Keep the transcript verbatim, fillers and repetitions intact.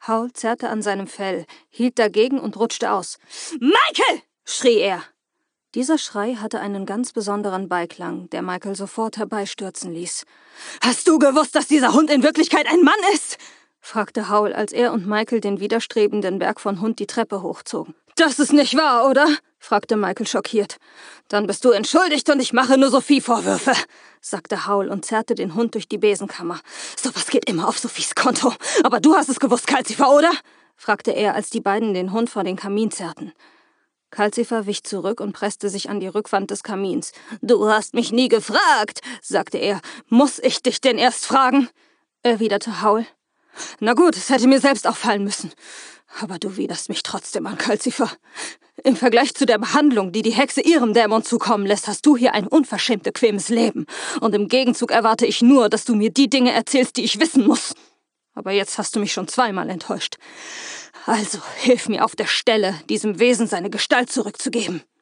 Howl zerrte an seinem Fell, hielt dagegen und rutschte aus. »Michael!« schrie er. Dieser Schrei hatte einen ganz besonderen Beiklang, der Michael sofort herbeistürzen ließ. »Hast du gewusst, dass dieser Hund in Wirklichkeit ein Mann ist?« fragte Howl, als er und Michael den widerstrebenden Berg von Hund die Treppe hochzogen. »Das ist nicht wahr, oder?« fragte Michael schockiert. »Dann bist du entschuldigt und ich mache nur Sophie Vorwürfe«, sagte Howl und zerrte den Hund durch die Besenkammer. »Sowas geht immer auf Sophies Konto. Aber du hast es gewusst, Calcifer, oder?« fragte er, als die beiden den Hund vor den Kamin zerrten. Calcifer wich zurück und presste sich an die Rückwand des Kamins. »Du hast mich nie gefragt«, sagte er. »Muss ich dich denn erst fragen?« erwiderte Howl. »Na gut, es hätte mir selbst auffallen müssen. Aber du widerst mich trotzdem an, Calcifer. Im Vergleich zu der Behandlung, die die Hexe ihrem Dämon zukommen lässt, hast du hier ein unverschämt bequemes Leben. Und im Gegenzug erwarte ich nur, dass du mir die Dinge erzählst, die ich wissen muss. Aber jetzt hast du mich schon zweimal enttäuscht. Also hilf mir auf der Stelle, diesem Wesen seine Gestalt zurückzugeben.«